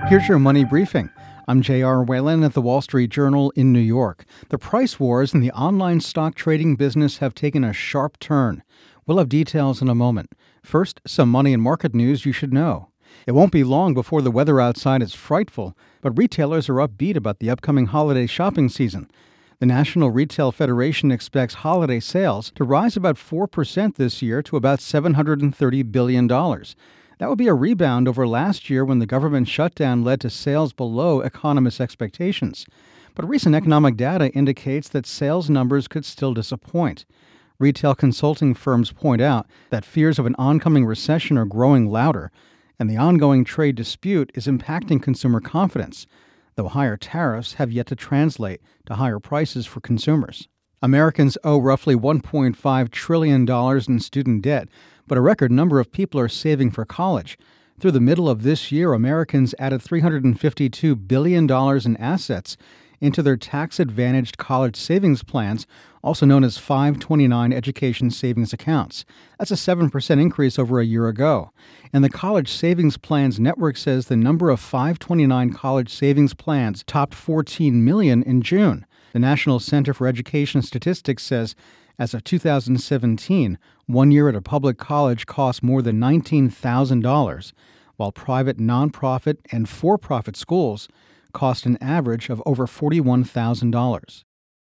Here's your money briefing. I'm J.R. Whalen at the Wall Street Journal in New York. The price wars in the online stock trading business have taken a sharp turn. We'll have details in a moment. First, some money and market news you should know. It won't be long before the weather outside is frightful, but retailers are upbeat about the upcoming holiday shopping season. The National Retail Federation expects holiday sales to rise about 4% this year to about $730 billion. That would be a rebound over last year when the government shutdown led to sales below economists' expectations. But recent economic data indicates that sales numbers could still disappoint. Retail consulting firms point out that fears of an oncoming recession are growing louder, and the ongoing trade dispute is impacting consumer confidence, though higher tariffs have yet to translate to higher prices for consumers. Americans owe roughly $1.5 trillion in student debt, but a record number of people are saving for college. Through the middle of this year, Americans added $352 billion in assets into their tax-advantaged college savings plans, also known as 529 education savings accounts. That's a 7% increase over a year ago. And the College Savings Plans Network says the number of 529 college savings plans topped 14 million in June. The National Center for Education Statistics says as of 2017, 1 year at a public college cost more than $19,000, while private nonprofit and for-profit schools cost an average of over $41,000.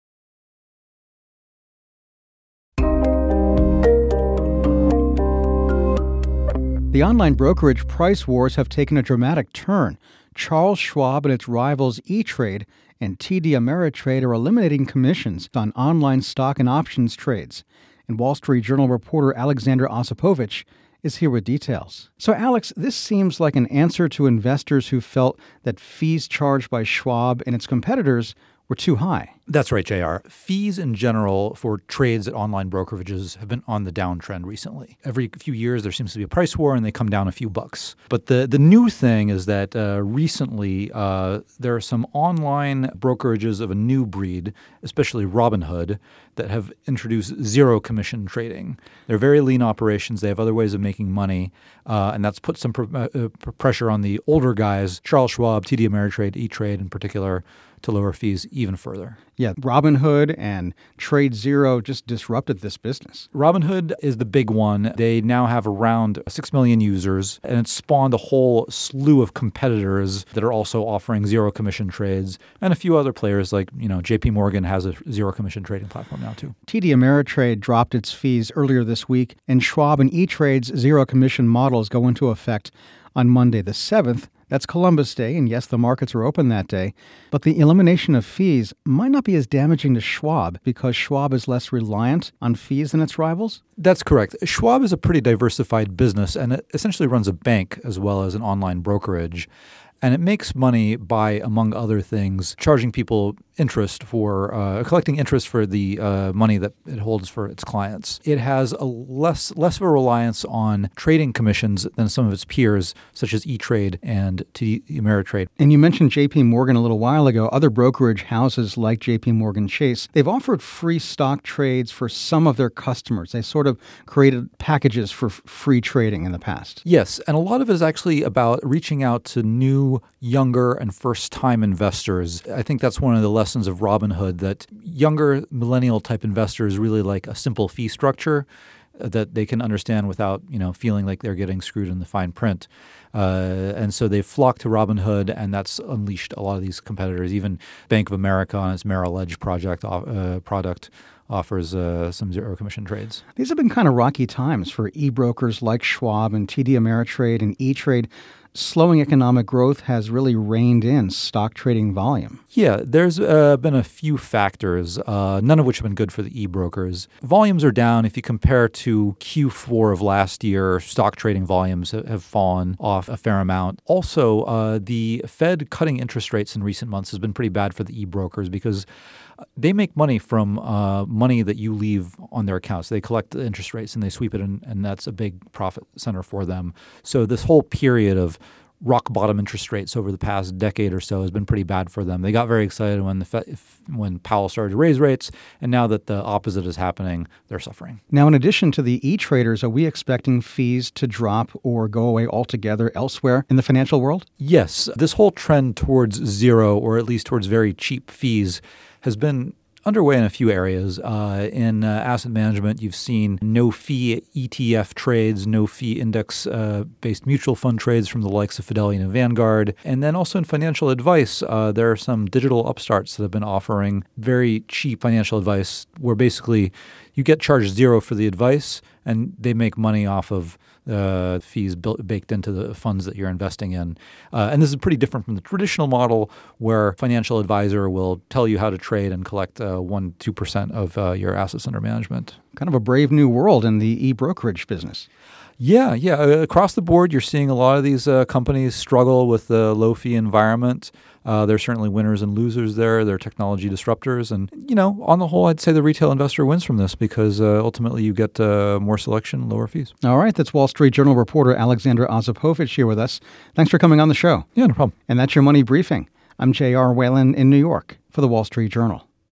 The online brokerage price wars have taken a dramatic turn. Charles Schwab and its rivals E-Trade and TD Ameritrade are eliminating commissions on online stock and options trades. And Wall Street Journal reporter Alexander Osipovich is here with details. So, Alex, this seems like an answer to investors who felt that fees charged by Schwab and its competitors were too high. That's right, JR. Fees in general for trades at online brokerages have been on the downtrend recently. Every few years, there seems to be a price war, and they come down a few bucks. But the new thing is that recently there are some online brokerages of a new breed, especially Robinhood, that have introduced zero commission trading. They're very lean operations. They have other ways of making money, and that's put some pressure on the older guys, Charles Schwab, TD Ameritrade, E-Trade in particular, to lower fees even further. Yeah, Robinhood and Trade Zero just disrupted this business. Robinhood is the big one. They now have around 6 million users, and it's spawned a whole slew of competitors that are also offering zero commission trades, and a few other players like, JP Morgan has a zero commission trading platform now too. TD Ameritrade dropped its fees earlier this week, and Schwab and E-Trade's zero commission models go into effect on Monday the 7th. That's Columbus Day, and yes, the markets are open that day. But the elimination of fees might not be as damaging to Schwab because Schwab is less reliant on fees than its rivals? That's correct. Schwab is a pretty diversified business, and it essentially runs a bank as well as an online brokerage. And it makes money by, among other things, charging people interest for collecting interest for the money that it holds for its clients. It has a less of a reliance on trading commissions than some of its peers, such as E-Trade and TD Ameritrade. And you mentioned JP Morgan a little while ago. Other brokerage houses like JP Morgan Chase, they've offered free stock trades for some of their customers. They sort of created packages for free trading in the past. Yes, and a lot of it is actually about reaching out to new, younger, and first-time investors. I think that's one of the lessons of Robinhood, that younger millennial-type investors really like a simple fee structure that they can understand without, feeling like they're getting screwed in the fine print. And so they flocked to Robinhood, and that's unleashed a lot of these competitors. Even Bank of America on its Merrill Edge product offers some zero commission trades. These have been kind of rocky times for e-brokers like Schwab and TD Ameritrade and E-Trade. Slowing economic growth has really reined in stock trading volume. Yeah, there's been a few factors, none of which have been good for the e-brokers. Volumes are down. If you compare to Q4 of last year, stock trading volumes have fallen off a fair amount. Also, the Fed cutting interest rates in recent months has been pretty bad for the e-brokers because they make money from money that you leave on their accounts. They collect the interest rates and they sweep it in, and that's a big profit center for them. So this whole period of rock bottom interest rates over the past decade or so has been pretty bad for them. They got very excited when Powell started to raise rates, and now that the opposite is happening, they're suffering. Now, in addition to the e-traders, are we expecting fees to drop or go away altogether elsewhere in the financial world? Yes. This whole trend towards zero, or at least towards very cheap fees, has been underway in a few areas. In asset management, you've seen no-fee ETF trades, no-fee index-based mutual fund trades from the likes of Fidelity and Vanguard. And then also in financial advice, there are some digital upstarts that have been offering very cheap financial advice where basically you get charged zero for the advice and they make money off of fees baked into the funds that you're investing in. And this is pretty different from the traditional model where financial advisor will tell you how to trade and collect 1-2% of your assets under management. Kind of a brave new world in the e-brokerage business. Yeah. Across the board, you're seeing a lot of these companies struggle with the low-fee environment. There's certainly winners and losers there. They're technology disruptors. And, on the whole, I'd say the retail investor wins from this because ultimately you get more selection, lower fees. All right. That's Wall Street Journal reporter Alexander Ossipovich here with us. Thanks for coming on the show. Yeah, no problem. And that's your Money Briefing. I'm J.R. Whalen in New York for the Wall Street Journal.